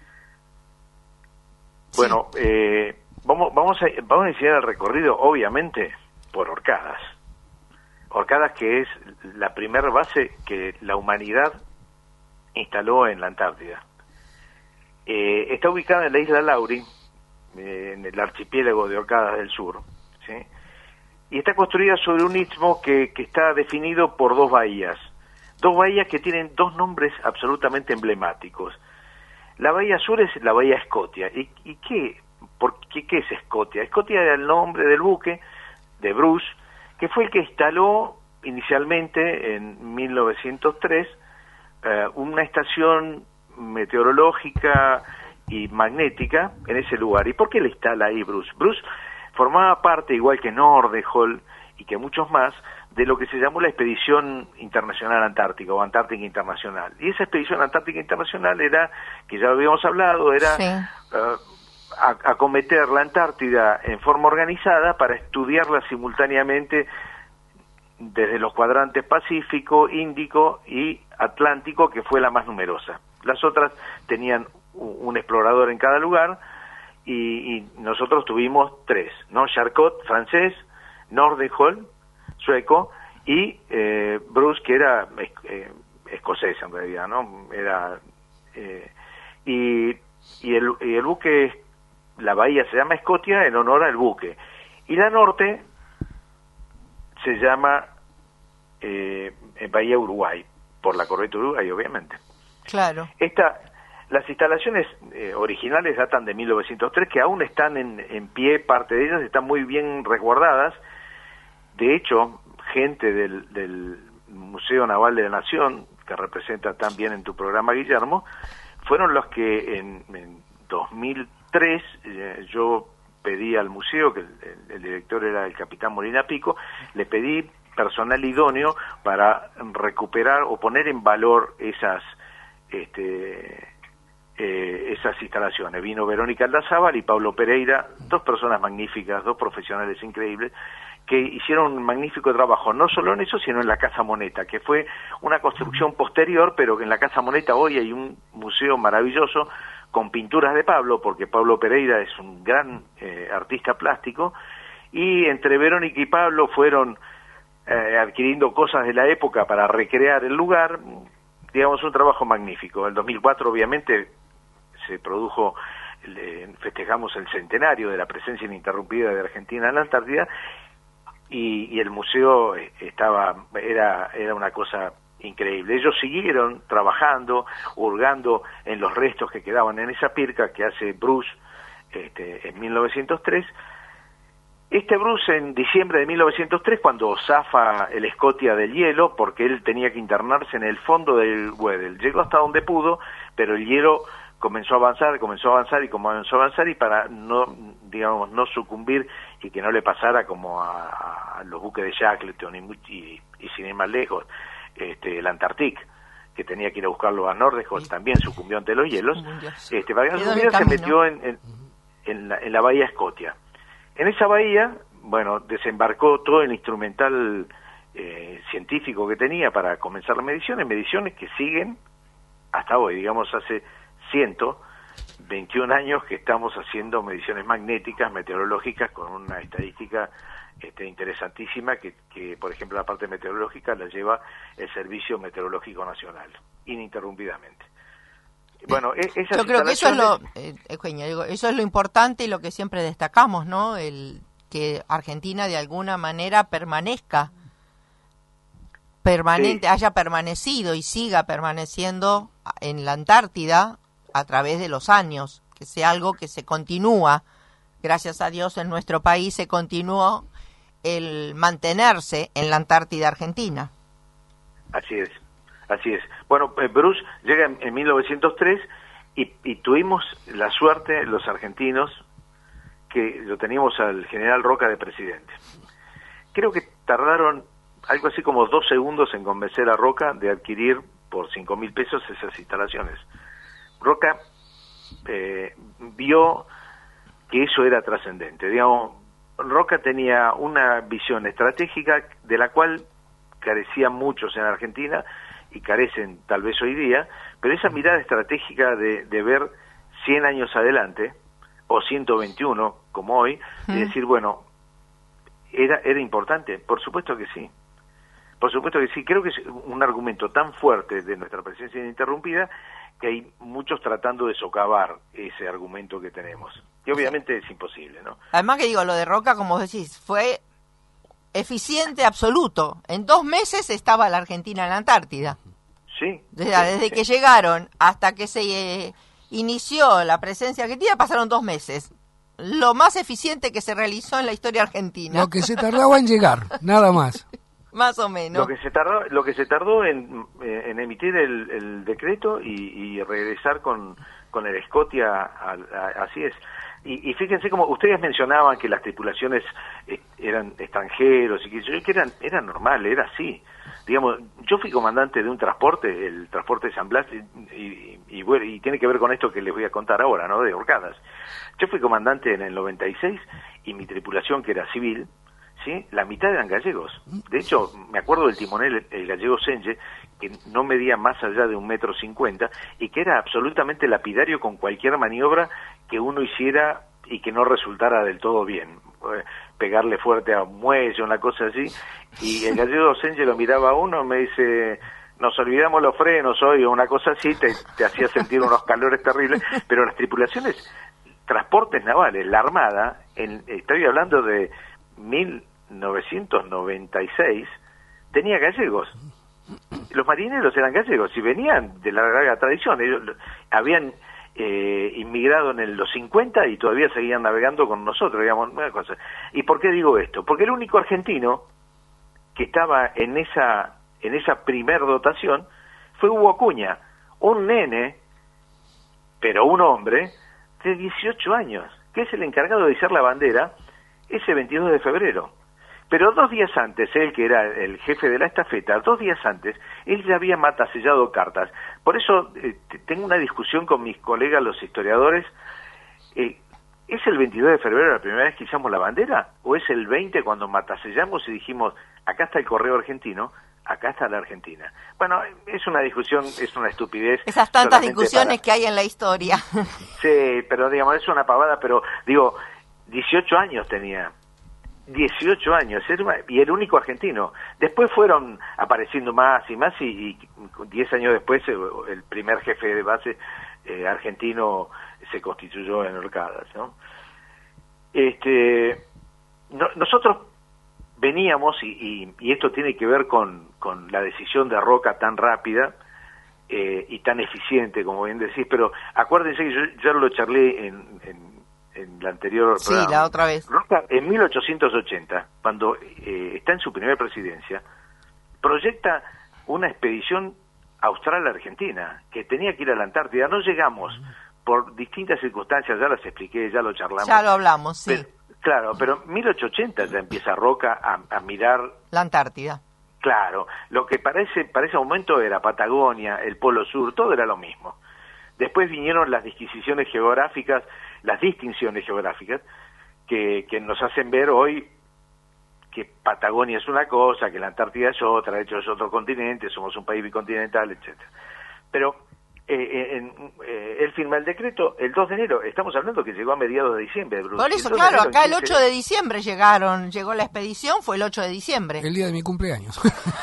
Sí. Bueno, vamos a iniciar el recorrido, obviamente, por Orcadas. Orcadas, que es la primera base que la humanidad instaló en la Antártida. Está ubicada en la isla Laurie, en el archipiélago de Orcadas del Sur, ¿sí? Y está construida sobre un istmo que está definido por dos bahías que tienen dos nombres absolutamente emblemáticos. La bahía sur es la bahía Scotia. ¿Y qué es Scotia? Scotia era el nombre del buque de Bruce, que fue el que instaló inicialmente en 1903 una estación meteorológica y magnética en ese lugar. ¿Y por qué le instala ahí Bruce? Bruce formaba parte, igual que Nordehall y que muchos más, de lo que se llamó la Expedición Internacional Antártica o Antártica Internacional. Y esa Expedición Antártica Internacional era, que ya lo habíamos hablado, era sí, acometer la Antártida en forma organizada para estudiarla simultáneamente desde los cuadrantes Pacífico, Índico y Atlántico, que fue la más numerosa. Las otras tenían un explorador en cada lugar y nosotros tuvimos tres, ¿no? Charcot, francés, Nordehall, sueco, y Bruce, que era escocés en realidad, ¿no? Era y el buque, la bahía se llama Scotia en honor al buque, y la norte se llama Bahía Uruguay, por la corriente Uruguay, obviamente. Claro. Las instalaciones originales datan de 1903, que aún están en pie, parte de ellas están muy bien resguardadas. De hecho, gente del Museo Naval de la Nación, que representa también en tu programa, Guillermo, fueron los que en 2003 yo pedí al museo, que el director era el capitán Molina Pico, le pedí personal idóneo para recuperar o poner en valor esas instalaciones. Vino Verónica Aldazábal y Pablo Pereira, dos personas magníficas, dos profesionales increíbles, que hicieron un magnífico trabajo, no solo en eso, sino en la Casa Moneta, que fue una construcción posterior, pero que en la Casa Moneta hoy hay un museo maravilloso con pinturas de Pablo, porque Pablo Pereira es un gran artista plástico, y entre Verónica y Pablo fueron adquiriendo cosas de la época para recrear el lugar, digamos, un trabajo magnífico. En el 2004, obviamente, se produjo, festejamos el centenario de la presencia ininterrumpida de Argentina en la Antártida, y el museo era una cosa increíble. Ellos siguieron trabajando, hurgando en los restos que quedaban en esa pirca que hace Bruce en 1903. Bruce, en diciembre de 1903, cuando zafa el Scotia del hielo, porque él tenía que internarse en el fondo del Weddell, llegó hasta donde pudo, pero el hielo comenzó a avanzar y para no sucumbir y que no le pasara como a los buques de Shackleton y sin ir más lejos, el Antarctic, que tenía que ir a buscarlo a Nordehall, para sucumbió ante los hielos, para que no sucumbiera, se metió en la bahía Scotia. En esa bahía, desembarcó todo el instrumental científico que tenía para comenzar las mediciones que siguen hasta hoy, digamos, hace 121 años que estamos haciendo mediciones magnéticas, meteorológicas, con una estadística interesantísima que, por ejemplo, la parte meteorológica la lleva el Servicio Meteorológico Nacional, ininterrumpidamente. Bueno, yo creo que eso es lo importante y lo que siempre destacamos, ¿no? Que Argentina de alguna manera permanezca permanente, Sí. haya permanecido y siga permaneciendo en la Antártida a través de los años, que sea algo que se continúa. Gracias a Dios en nuestro país se continuó el mantenerse en la Antártida Argentina. Así es, así es. Bueno, Bruce llega en 1903 y tuvimos la suerte, los argentinos, que lo teníamos al general Roca de presidente. Creo que tardaron algo así como 2 segundos en convencer a Roca de adquirir por 5.000 pesos esas instalaciones. Roca vio que eso era trascendente. Digamos, Roca tenía una visión estratégica de la cual carecían muchos en Argentina y carecen tal vez hoy día, pero esa mirada estratégica de ver 100 años adelante, o 121 como hoy, y decir, bueno, era importante. Por supuesto que sí. Por supuesto que sí. Creo que es un argumento tan fuerte de nuestra presencia ininterrumpida que hay muchos tratando de socavar ese argumento que tenemos. Y obviamente es imposible, ¿no? Además que digo, lo de Roca, como decís, fue eficiente absoluto. En 2 meses estaba la Argentina en la Antártida. Sí. Desde que llegaron hasta que se inició la presencia argentina pasaron 2 meses. Lo más eficiente que se realizó en la historia argentina. Lo que se tardaba en llegar, nada más. Más o menos. Lo que se tardó en emitir el decreto y regresar con el Scotia, así es. Y fíjense como ustedes mencionaban que las tripulaciones eran extranjeros y que eran normal, era así. Digamos, yo fui comandante de un transporte, el transporte de San Blas, y tiene que ver con esto que les voy a contar ahora, ¿no? De Orcadas. Yo fui comandante en el 96 y mi tripulación, que era civil, ¿sí? La mitad eran gallegos. De hecho, me acuerdo del timonel, el gallego Senge, que no medía más allá de 1,50 m y que era absolutamente lapidario con cualquier maniobra que uno hiciera y que no resultara del todo bien. Pegarle fuerte a un muelle, una cosa así, y el gallego Senge lo miraba a uno y me dice: nos olvidamos los frenos hoy, o una cosa así, te hacía sentir unos calores terribles. Pero las tripulaciones, transportes navales, la Armada, estoy hablando de 1996, tenía gallegos. Los marineros eran gallegos y venían de la larga tradición. Ellos habían inmigrado en los 50 y todavía seguían navegando con nosotros, digamos, una cosa. ¿Y por qué digo esto? Porque el único argentino que estaba en esa primer dotación fue Hugo Acuña, un nene, pero un hombre de 18 años, que es el encargado de izar la bandera ese 22 de febrero. Pero 2 días antes, él, que era el jefe de la estafeta, 2 días antes, él ya había matasellado cartas. Por eso tengo una discusión con mis colegas, los historiadores. ¿Es el 22 de febrero la primera vez que izamos la bandera? ¿O es el 20 cuando matasellamos y dijimos, acá está el correo argentino, acá está la Argentina? Bueno, es una discusión, es una estupidez. Esas tantas discusiones que hay en la historia. Sí, pero digamos, es una pavada, pero digo, 18 años tenía. 18 años, y el único argentino. Después fueron apareciendo más y más, y 10 años después el primer jefe de base argentino se constituyó en Orcadas, ¿no? Nosotros veníamos, y esto tiene que ver con la decisión de Roca tan rápida y tan eficiente, como bien decís, pero acuérdense que yo ya lo charlé en la anterior programa. Sí, la otra vez. Roca, en 1880, cuando está en su primera presidencia, proyecta una expedición austral-argentina, que tenía que ir a la Antártida. No llegamos, por distintas circunstancias, ya las expliqué, ya lo charlamos. Ya lo hablamos, sí. Pero en 1880 ya empieza Roca a mirar la Antártida. Claro, lo que para ese momento era Patagonia, el Polo Sur, todo era lo mismo. Después vinieron las disquisiciones geográficas, las distinciones geográficas, que nos hacen ver hoy que Patagonia es una cosa, que la Antártida es otra, de hecho es otro continente, somos un país bicontinental, etcétera. Pero él firma el decreto el 2 de enero, estamos hablando que llegó a mediados de diciembre. Bruce. Por eso, claro, acá el 8 de diciembre llegó la expedición, fue el 8 de diciembre. El día de mi cumpleaños.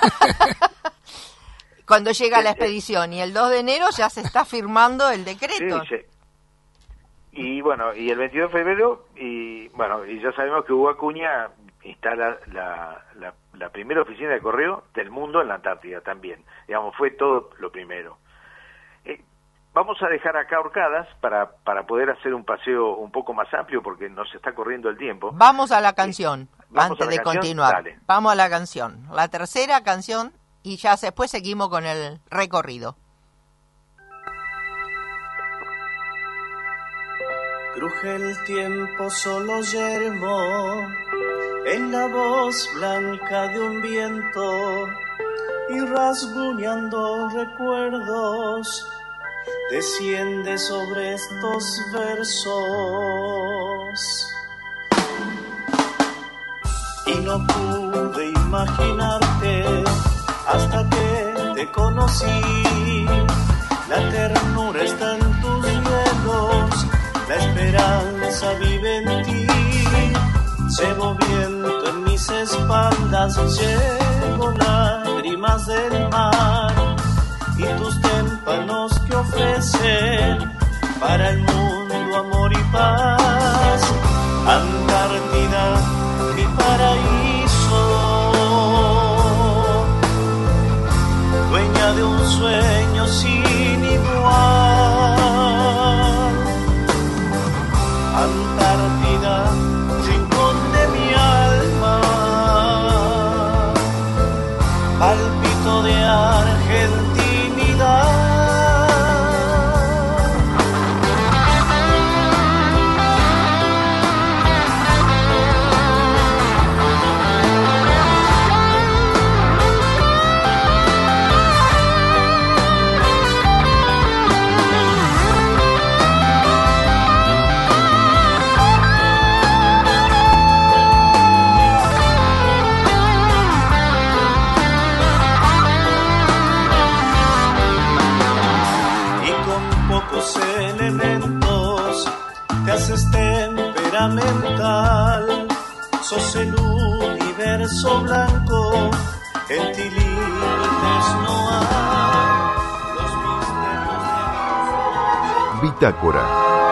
Cuando llega la expedición, y el 2 de enero ya se está firmando el decreto. Sí. Y bueno, y el 22 de febrero, y ya sabemos que Hugo Acuña instala la la primera oficina de correo del mundo en la Antártida también. Digamos, fue todo lo primero. Vamos a dejar acá Orcadas para poder hacer un paseo un poco más amplio porque nos está corriendo el tiempo. Vamos a la canción, ¿Vamos antes a la de canción? continuar. Dale. Vamos a la canción, la tercera canción, y ya después seguimos con el recorrido. Cruje el tiempo solo yermo en la voz blanca de un viento y rasguñando recuerdos desciende sobre estos versos. Y no pude imaginarte hasta que te conocí. La ternura está en tus hielos, la esperanza vive en ti. Llevo viento en mis espaldas, llevo lágrimas del mar y tus témpanos que ofrecen para el mundo amor y paz. Antártida, mi paraíso, dueña de un sueño sin igual. Antártida, rincón de mi alma, palpito de argentinidad. Elementos te haces temperamental, sos el universo blanco, en ti límites no hay, los misterios de... Bitácora.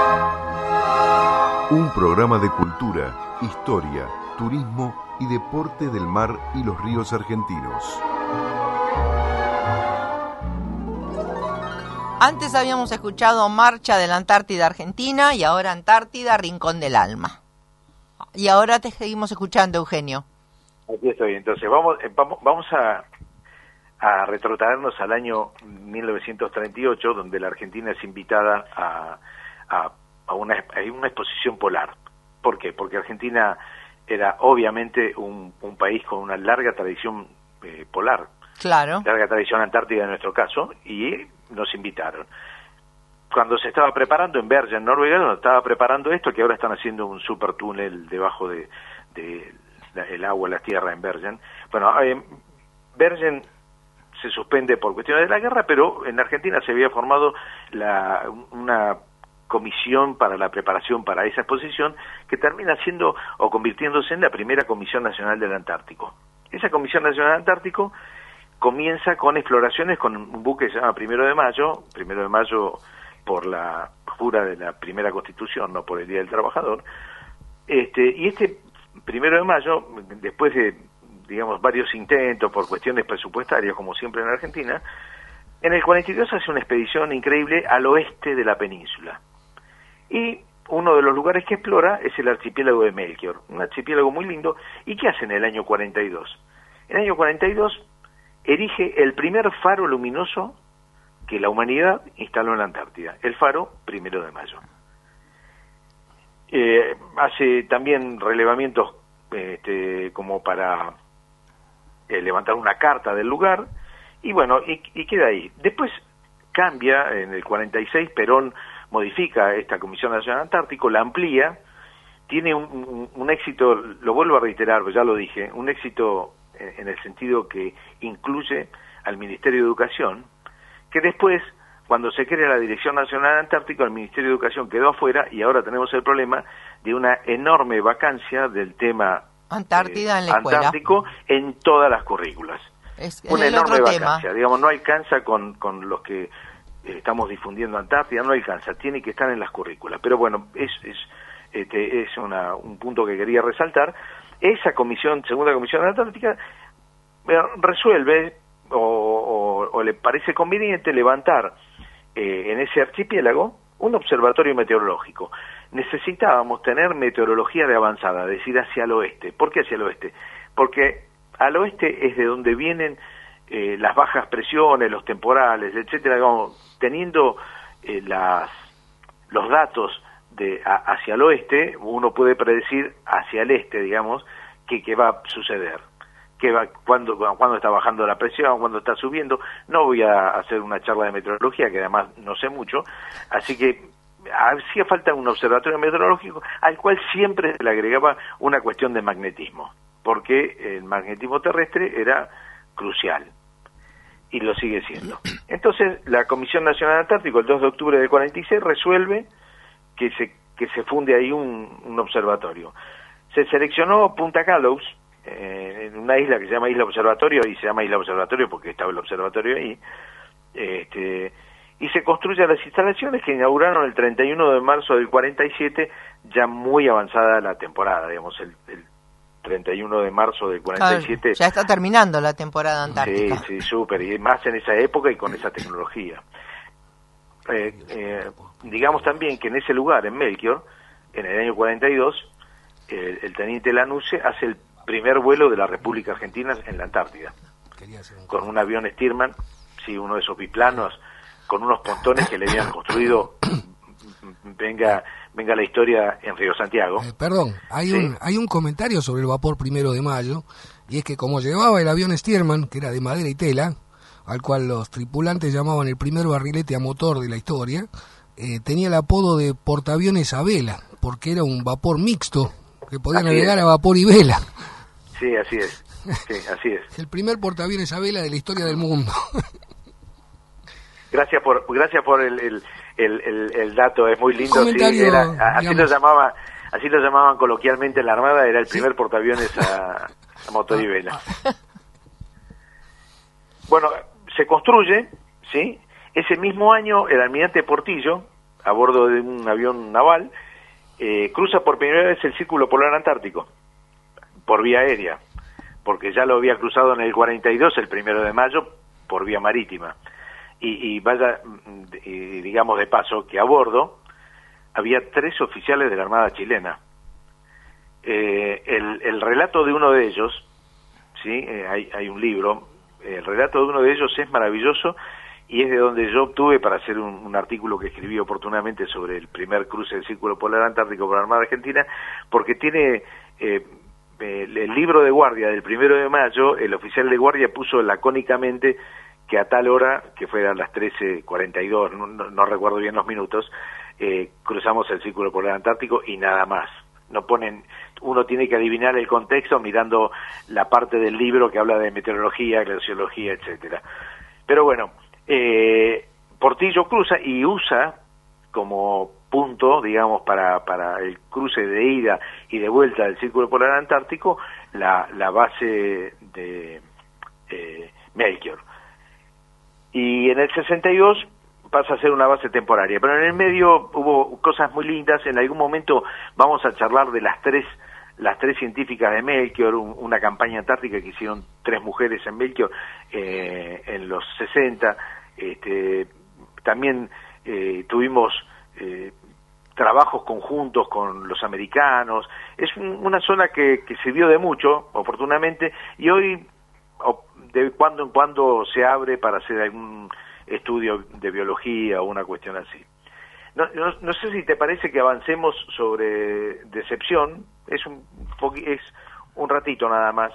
Un programa de cultura, historia, turismo y deporte del mar y los ríos argentinos. Antes habíamos escuchado Marcha de la Antártida Argentina y ahora Antártida, Rincón del Alma. Y ahora te seguimos escuchando, Eugenio. Aquí estoy. Entonces vamos a retrotraernos al año 1938, donde la Argentina es invitada a una exposición polar. ¿Por qué? Porque Argentina era obviamente un país con una larga tradición polar. Claro. Larga tradición antártica en nuestro caso, y nos invitaron. Cuando se estaba preparando en Bergen, Noruega, donde estaba preparando esto, que ahora están haciendo un super túnel debajo de el agua, la tierra en Bergen. Bueno, Bergen se suspende por cuestiones de la guerra, pero en Argentina se había formado una comisión para la preparación para esa exposición, que termina siendo o convirtiéndose en la primera Comisión Nacional del Antártico. Esa Comisión Nacional del Antártico comienza con exploraciones con un buque que se llama 1 de Mayo por la jura de la primera Constitución, no por el Día del Trabajador. Y este 1 de Mayo, después de, digamos, varios intentos por cuestiones presupuestarias, como siempre en Argentina, en el 42 hace una expedición increíble al oeste de la península. Y uno de los lugares que explora es el archipiélago de Melchior, un archipiélago muy lindo. ¿Y qué hace en el año 42? En el año 42 erige el primer faro luminoso que la humanidad instaló en la Antártida, el faro 1 de Mayo. Hace también relevamientos como para levantar una carta del lugar, y bueno, y queda ahí. Después cambia, en el 46 Perón modifica esta Comisión Nacional Antártico, la amplía, tiene un éxito, lo vuelvo a reiterar, pues ya lo dije, un éxito en el sentido que incluye al Ministerio de Educación, que después, cuando se crea la Dirección Nacional Antártica, el Ministerio de Educación quedó afuera, y ahora tenemos el problema de una enorme vacancia del tema Antártida en la escuela, antártico en todas las currículas. Es una enorme otro vacancia, tema. digamos, no alcanza con los que estamos difundiendo Antártida, no alcanza, tiene que estar en las currículas. Pero bueno, es un punto que quería resaltar. Esa comisión, segunda comisión antártica, resuelve o le parece conveniente levantar en ese archipiélago un observatorio meteorológico. Necesitábamos tener meteorología de avanzada, es decir, hacia el oeste. ¿Por qué hacia el oeste? Porque al oeste es de donde vienen las bajas presiones, los temporales, etcétera. Digamos, teniendo los datos hacia el oeste, uno puede predecir hacia el este, digamos, qué va a suceder. Cuándo está bajando la presión, cuándo está subiendo. No voy a hacer una charla de meteorología, que además no sé mucho, así que hacía falta un observatorio meteorológico al cual siempre se le agregaba una cuestión de magnetismo, porque el magnetismo terrestre era crucial y lo sigue siendo. Entonces la Comisión Nacional Antártico el 2 de octubre del 46 resuelve que se funde ahí un observatorio. Se seleccionó Punta Gallows, en una isla que se llama Isla Observatorio, y se llama Isla Observatorio porque estaba el observatorio ahí, y se construyen las instalaciones que inauguraron el 31 de marzo del 47, ya muy avanzada la temporada, digamos, el 31 de marzo del 47. Claro, ya está terminando la temporada antártica. Sí, súper, y más en esa época y con esa tecnología. Digamos también que en ese lugar, en Melchior, en el año 42, el teniente Lanusse hace el primer vuelo de la República Argentina en la Antártida, con un avión Stearman, sí, uno de esos biplanos, con unos pontones que le habían construido, venga la historia, en Río Santiago. Perdón, hay un comentario sobre el vapor 1 de mayo, y es que como llevaba el avión Stearman, que era de madera y tela, al cual los tripulantes llamaban el primer barrilete a motor de la historia, tenía el apodo de portaaviones a vela, porque era un vapor mixto, que podía navegar a vapor y vela. Sí, así es. Sí, así es. El primer portaaviones a vela de la historia del mundo. Gracias por el dato, es muy lindo. Sí, así lo llamaban coloquialmente en la Armada, era el primer portaaviones a motor y vela. Bueno, se construye, ¿sí? Ese mismo año el almirante Portillo, a bordo de un avión naval, cruza por primera vez el Círculo Polar Antártico por vía aérea, porque ya lo había cruzado en el 42, el 1 de mayo, por vía marítima. Y digamos de paso que a bordo había 3 oficiales de la Armada chilena. El relato de uno de ellos, ¿sí? Hay un libro, el relato de uno de ellos es maravilloso y es de donde yo obtuve para hacer un artículo que escribí oportunamente sobre el primer cruce del Círculo Polar Antártico por la Armada Argentina, porque tiene el libro de guardia del 1 de mayo, el oficial de guardia puso lacónicamente que a tal hora, que fueran las 13:42, no recuerdo bien los minutos, cruzamos el Círculo Polar Antártico y nada más. No ponen, uno tiene que adivinar el contexto mirando la parte del libro que habla de meteorología, glaciología, etcétera. Pero bueno, Portillo cruza y usa como punto, digamos, para el cruce de ida y de vuelta del Círculo Polar Antártico, la base de Melchior. Y en el 62 pasa a ser una base temporaria, pero en el medio hubo cosas muy lindas. En algún momento vamos a charlar de las tres científicas de Melchior, una campaña antártica que hicieron 3 mujeres en Melchior en los 60. También tuvimos trabajos conjuntos con los americanos. Es una zona que sirvió de mucho, oportunamente, y hoy de cuando en cuando se abre para hacer algún estudio de biología o una cuestión así. No sé si te parece que avancemos sobre Decepción. Es un ratito nada más,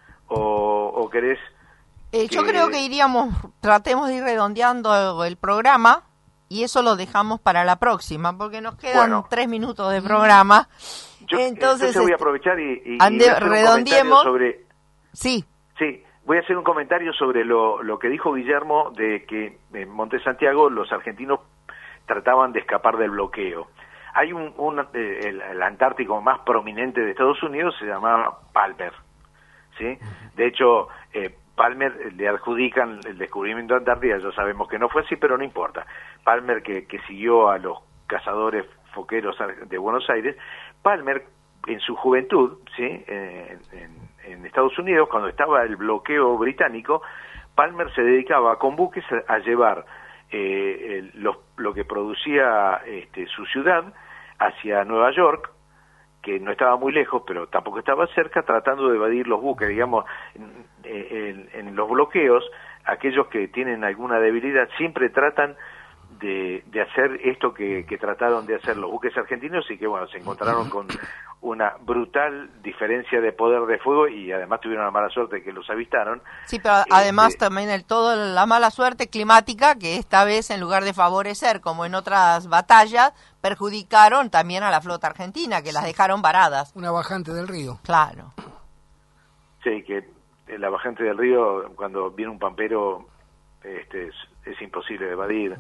o querés yo creo que tratemos de ir redondeando el programa y eso lo dejamos para la próxima, porque nos quedan 3 minutos de programa. Entonces voy a aprovechar y redondeemos sobre... Sí, voy a hacer un comentario sobre lo que dijo Guillermo, de que en Monte Santiago los argentinos trataban de escapar del bloqueo. Hay el Antártico más prominente de Estados Unidos se llamaba Palmer, ¿sí? De hecho, Palmer le adjudican el descubrimiento de Antártida, ya sabemos que no fue así, pero no importa. Palmer que siguió a los cazadores foqueros de Buenos Aires, Palmer en su juventud, ¿sí? En Estados Unidos, cuando estaba el bloqueo británico, Palmer se dedicaba con buques a llevar lo que producía su ciudad hacia Nueva York, que no estaba muy lejos, pero tampoco estaba cerca, tratando de evadir los buques. Digamos, en los bloqueos, aquellos que tienen alguna debilidad siempre tratan de hacer esto que trataron de hacer los buques argentinos, y que bueno, se encontraron con una brutal diferencia de poder de fuego, y además tuvieron la mala suerte de que los avistaron. Sí, pero además también toda la mala suerte climática, que esta vez, en lugar de favorecer, como en otras batallas, perjudicaron también a la flota argentina, que las dejaron varadas. Una bajante del río. Claro. Sí, que la bajante del río, cuando viene un pampero, es imposible de evadir.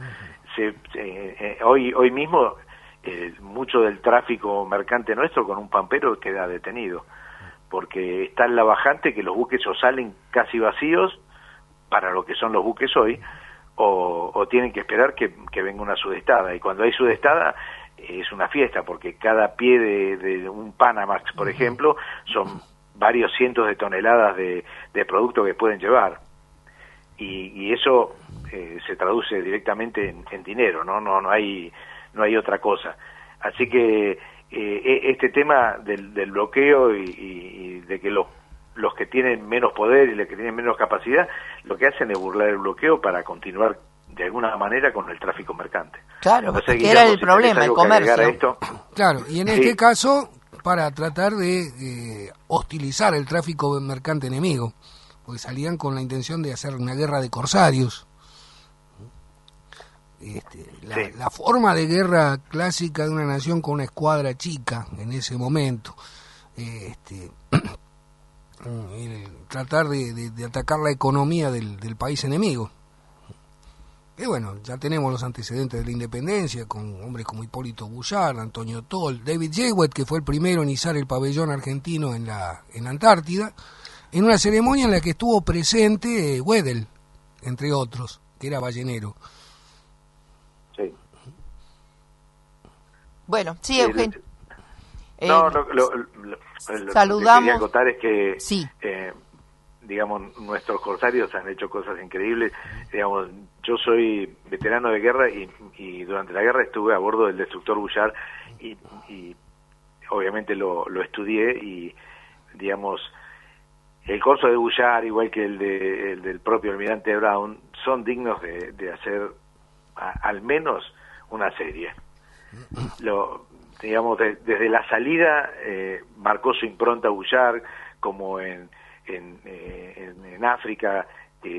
Hoy mismo mucho del tráfico mercante nuestro con un pampero queda detenido, porque está en la bajante que los buques o salen casi vacíos para lo que son los buques hoy, o tienen que esperar que venga una sudestada, y cuando hay sudestada es una fiesta, porque cada pie de un Panamax, por ejemplo, son varios cientos de toneladas de producto que pueden llevar, y eso se traduce directamente en dinero, no hay otra cosa. Así que este tema del bloqueo y de que los que tienen menos poder y los que tienen menos capacidad, lo que hacen es burlar el bloqueo para continuar de alguna manera con el tráfico mercante. Claro, no sé, que era el problema, el comercio. Claro, y en este caso, para tratar de hostilizar el tráfico mercante enemigo, porque salían con la intención de hacer una guerra de corsarios. La forma de guerra clásica de una nación con una escuadra chica en ese momento, tratar de atacar la economía del país enemigo. Y bueno, ya tenemos los antecedentes de la independencia con hombres como Hipólito Bullard, Antonio Toll, David Jewett, que fue el primero en izar el pabellón argentino en la Antártida, en una ceremonia en la que estuvo presente Wedel, entre otros, que era ballenero. Sí. Bueno, sí, Eugenio. Saludamos. Lo que quería acotar es que, sí. Digamos, nuestros corsarios han hecho cosas increíbles. Digamos, yo soy veterano de guerra y durante la guerra estuve a bordo del destructor Bullard y obviamente lo estudié, y, digamos, el corso de Bullard, igual que el del propio almirante Brown, son dignos de hacer al menos una serie. Digamos, desde la salida marcó su impronta Bullard, como en África, que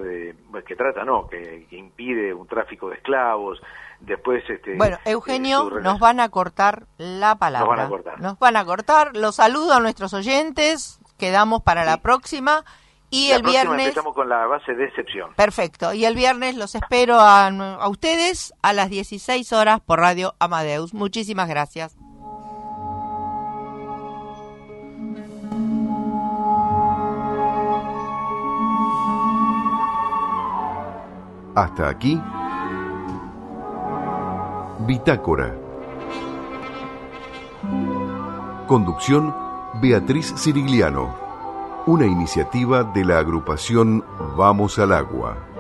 impide un tráfico de esclavos. Después bueno, Eugenio, nos van a cortar la palabra. Nos van a cortar. Los saludo a nuestros oyentes. Quedamos para la próxima. Y el viernes empezamos con la base de excepción. Perfecto. Y el viernes los espero a ustedes a las 16 horas por Radio Amadeus. Muchísimas gracias. Hasta aquí, Bitácora. Conducción, Beatriz Sirigliano. Una iniciativa de la agrupación Vamos al Agua.